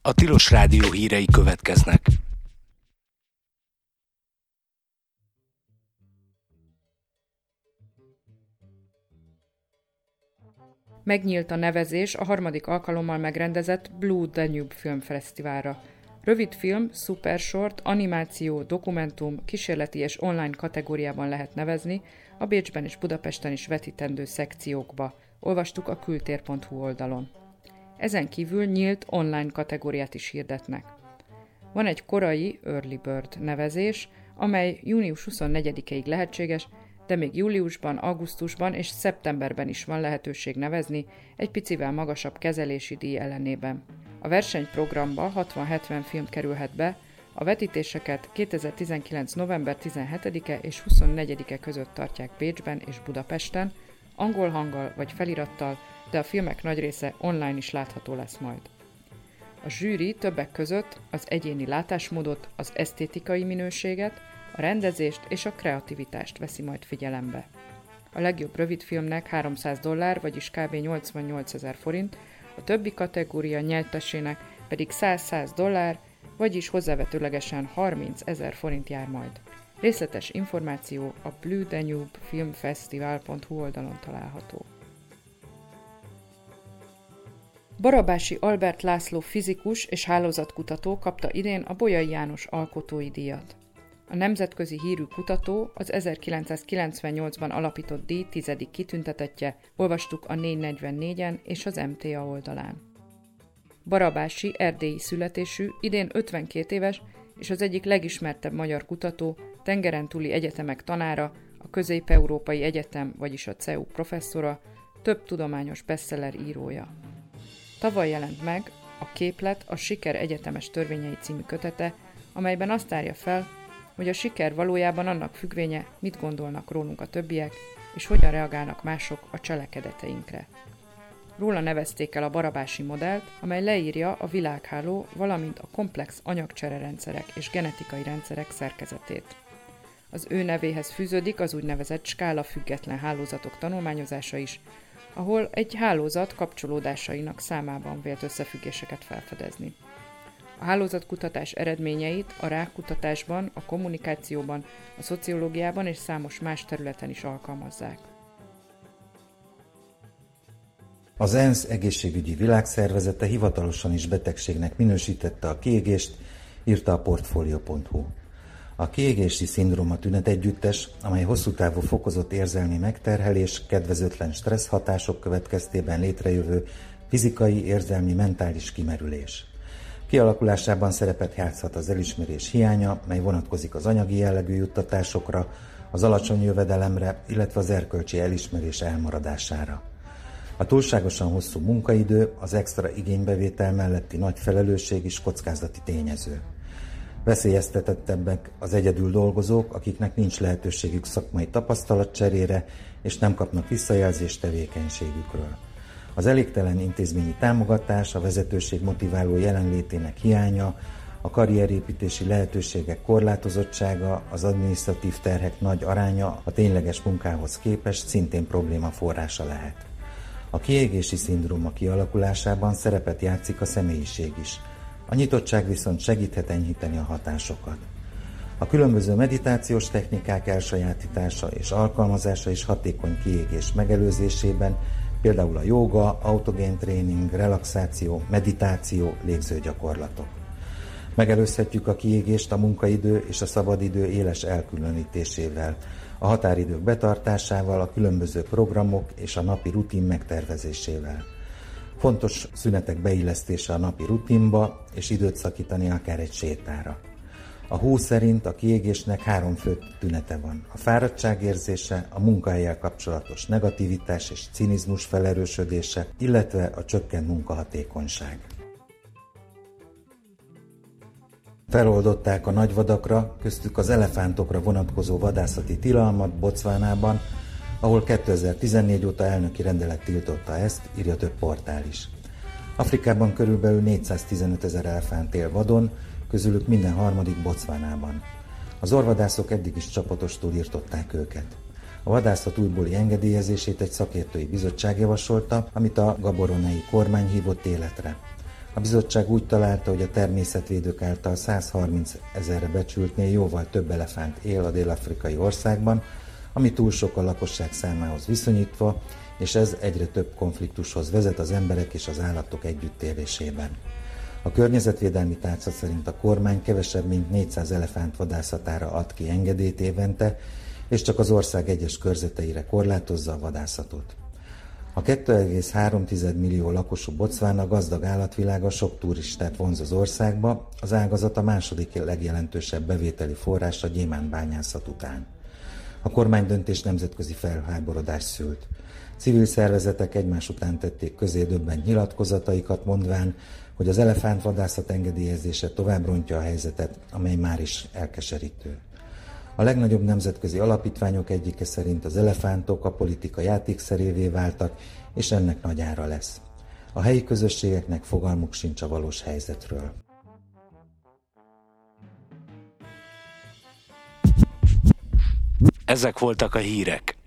A Tilos Rádió hírei következnek. Megnyílt a nevezés a harmadik alkalommal megrendezett Blue Danube filmfesztiválra. Rövid film, szupershort, animáció, dokumentum, kísérleti és online kategóriában lehet nevezni, a Bécsben és Budapesten is vetítendő szekciókba. Olvastuk a kültér.hu oldalon. Ezen kívül nyílt online kategóriát is hirdetnek. Van egy korai Early Bird nevezés, amely június 24-ig lehetséges, de még júliusban, augusztusban és szeptemberben is van lehetőség nevezni egy picivel magasabb kezelési díj ellenében. A versenyprogramba 60-70 film kerülhet be, a vetítéseket 2019. november 17-e és 24-e között tartják Bécsben és Budapesten, angol hanggal vagy felirattal, de a filmek nagy része online is látható lesz majd. A zsűri többek között az egyéni látásmódot, az esztétikai minőséget, a rendezést és a kreativitást veszi majd figyelembe. A legjobb rövidfilmnek $300, vagyis kb. 88 000 forint, a többi kategória nyertesének pedig $100, vagyis hozzávetőlegesen 30 000 forint jár majd. Részletes információ a Blue Danube filmfesztivál.hu oldalon található. Barabási Albert László fizikus és hálózatkutató kapta idén a Bolyai János Alkotói Díjat. A nemzetközi hírű kutató az 1998-ban alapított díj 10. kitüntetettje, olvastuk a 444-en és az MTA oldalán. Barabási erdélyi születésű, idén 52 éves, és az egyik legismertebb magyar kutató, tengeren túli egyetemek tanára, a Közép-Európai Egyetem, vagyis a CEU professzora, több tudományos bestseller írója. Tavaly jelent meg a Képlet a siker egyetemes törvényei című kötete, amelyben azt tárja fel, hogy a siker valójában annak függvénye, mit gondolnak rólunk a többiek, és hogyan reagálnak mások a cselekedeteinkre. Róla nevezték el a barabási modellt, amely leírja a világháló, valamint a komplex anyagcsererendszerek és genetikai rendszerek szerkezetét. Az ő nevéhez fűződik az úgynevezett skála független hálózatok tanulmányozása is, ahol egy hálózat kapcsolódásainak számában vélt összefüggéseket felfedezni. A hálózatkutatás eredményeit a rákkutatásban, a kommunikációban, a szociológiában és számos más területen is alkalmazzák. Az ENSZ egészségügyi világszervezete hivatalosan is betegségnek minősítette a kiégést, írta a Portfolio.hu. A kiégési szindróma tünetegyüttes, amely hosszú távú fokozott érzelmi megterhelés, kedvezőtlen stressz hatások következtében létrejövő fizikai, érzelmi, mentális kimerülés. Kialakulásában szerepet játszhat az elismerés hiánya, mely vonatkozik az anyagi jellegű juttatásokra, az alacsony jövedelemre, illetve az erkölcsi elismerés elmaradására. A túlságosan hosszú munkaidő, az extra igénybevétel melletti nagy felelősség is kockázati tényező. Veszélyeztetettebbek az egyedül dolgozók, akiknek nincs lehetőségük szakmai tapasztalatcserére, és nem kapnak visszajelzést tevékenységükről. Az elégtelen intézményi támogatás, a vezetőség motiváló jelenlétének hiánya, a karrierépítési lehetőségek korlátozottsága, az adminisztratív terhek nagy aránya a tényleges munkához képest szintén probléma forrása lehet. A kiégési szindróma kialakulásában szerepet játszik a személyiség is. A nyitottság viszont segíthet enyhíteni a hatásokat. A különböző meditációs technikák elsajátítása és alkalmazása is hatékony kiégés megelőzésében, például a jóga, autogén tréning, relaxáció, meditáció, légzőgyakorlatok. Megelőzhetjük a kiégést a munkaidő és a szabadidő éles elkülönítésével, a határidők betartásával, a különböző programok és a napi rutin megtervezésével. Fontos szünetek beillesztése a napi rutinba, és időt szakítani akár egy sétára. A WHO szerint a kiégésnek 3 fő tünete van. A fáradtságérzése, a munkahellyel kapcsolatos negativitás és cinizmus felerősödése, illetve a csökkent munkahatékonyság. Feloldották a nagyvadakra, köztük az elefántokra vonatkozó vadászati tilalmat Botswanában, ahol 2014 óta elnöki rendelet tiltotta ezt, írja több portál is. Afrikában körülbelül 415 000 elefánt él vadon, közülük minden harmadik Botswanában. Az orvadászok eddig is csapatostul írtották őket. A vadászat újbóli engedélyezését egy szakértői bizottság javasolta, amit a gaboronai kormány hívott életre. A bizottság úgy találta, hogy a természetvédők által 130 000-re becsültnél jóval több elefánt él a dél-afrikai országban, ami túl sok a lakosság számához viszonyítva, és ez egyre több konfliktushoz vezet az emberek és az állatok együttélésében. A környezetvédelmi tárca szerint a kormány kevesebb mint 400 elefánt vadászatára ad ki engedélyt évente, és csak az ország egyes körzeteire korlátozza a vadászatot. A 2,3 millió lakosú Botswana gazdag állatvilága sok turistát vonz az országba, az ágazat a második legjelentősebb bevételi forrás a gyémántbányászat után. A kormány döntés nemzetközi felháborodást szült. Civil szervezetek egymás után tették közé döbbent nyilatkozataikat, mondván, hogy az elefántvadászat engedélyezése tovább rontja a helyzetet, amely már is elkeserítő. A legnagyobb nemzetközi alapítványok egyike szerint az elefántok a politika játékszerévé váltak, és ennek nagy ára lesz. A helyi közösségeknek fogalmuk sincs a valós helyzetről. Ezek voltak a hírek.